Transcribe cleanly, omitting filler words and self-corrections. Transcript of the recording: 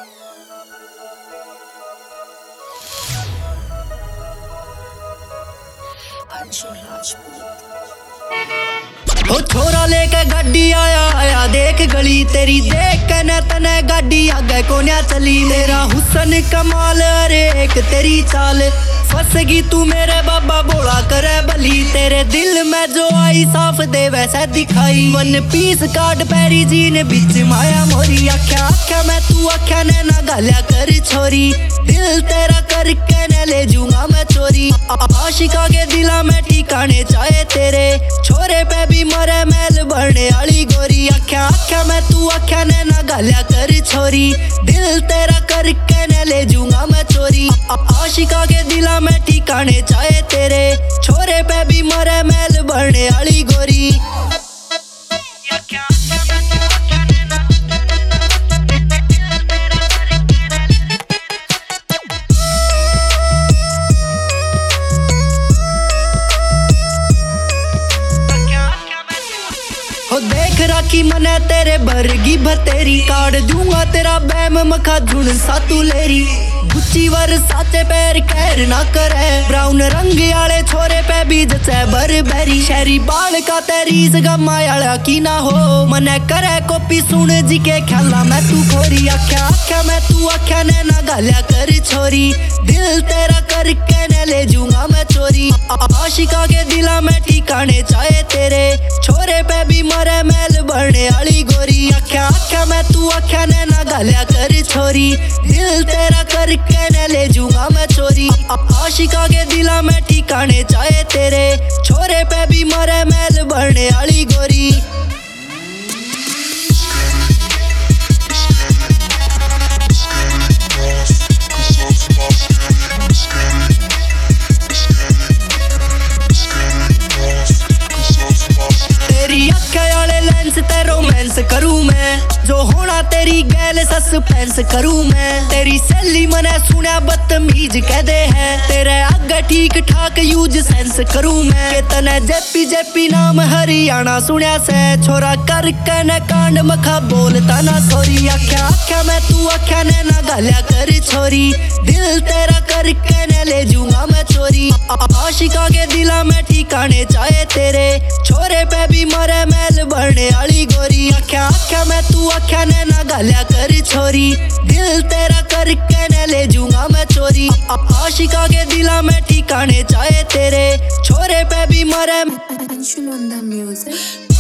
ओ छोरा लेके गाड़ी आया आया देख गली तेरी देख के न तने गाड़ी आगे कोन्या चली। मेरा हुसन कमाल अरे एक तेरी चाल फंसगी तू मेरे बाबा बोला करे बली। तेरे दिल में जो आई साफ दे वैसा दिखाई वन पीस काट पैरी जीन बिच माया मोरी। आख्या आख्या मैं तू आख्या ने ना गालिया कर छोरी दिल तेरा करके न ले जूंगा मैं चोरी। आशिका के दिला में ठिकाने चाहे तेरे छोरे पे भी मरे मैल बढ़ने वाली गोरी। आख्या आख्या मैं तू आख्या ने ना गालिया कर छोरी दिल तेरा करके न ले जूंगा मैं चोरी। आशिका के दिला में ठिकाने चाहे तेरे छोरे पे भी मरे मैल बढ़ने वाली गोरी। हो देख राखी मने तेरे बरगी भतेरी काट दूंगा तेरा बैम मखा झुन सातू लेरी। गुच्ची वर साचे पैर कैर ना करे ब्राउन रंग आले छोरे पे भी जचे बरबेरी। शहरी बाल का तेरी गमा आला की ना हो मने करे कॉपी सुन जी के ख्याला मैं तू खोरी। आख्या आख्या मैं तू आख्या ने ना गालिया कर छोरी दिल तेरा करके न ले जूंगा मैं चोरी। आशिका के दिला में ठिकाने चाहे तेरे छोरे पे भी मरे मैल बढ़ने वाली गोरी। आख्या आख्या मैं तू आख्या ने ना गालिया कर छोरी दिल तेरा करके न ले जूंगा मैं चोरी। आशिका के दिला में ठिकाने चाहे तेरे छोरे पे भी मरे मैल बढ़ने वाली गोरी। तेरी अक्खा वाले लेंस ते रोमांस करूं मैं जो होना तेरी गैल सस्पेंस करूं मैं। तेरी सहेली मने सुना बदतमीज कहदे है तेरे आगे ठीक ठाक यूज सेंस करूं मैं। के तने जेपी जेपी नाम हरियाणा सुनिया से छोरा करके न कांड मखा बोलता ना सॉरी। आख्या आख्या मैं तू आख्या ने ना गालिया कर छोरी दिल तेरा करके न ले जूंगा मैं चोरी। आशिका के दिला में ठिकाने चाहे तेरे छोरे पे भी मरे मैल बढ़ने वाली गोरी। आख्या आख्या मैं तू आख्या ने ना गालिया कर छोरी दिल तेरा करके न ले जूंगा मैं चोरी। आशिका के दिला में ठिकाने चाहे तेरे छोरे पे भी मरे। Attention on the music.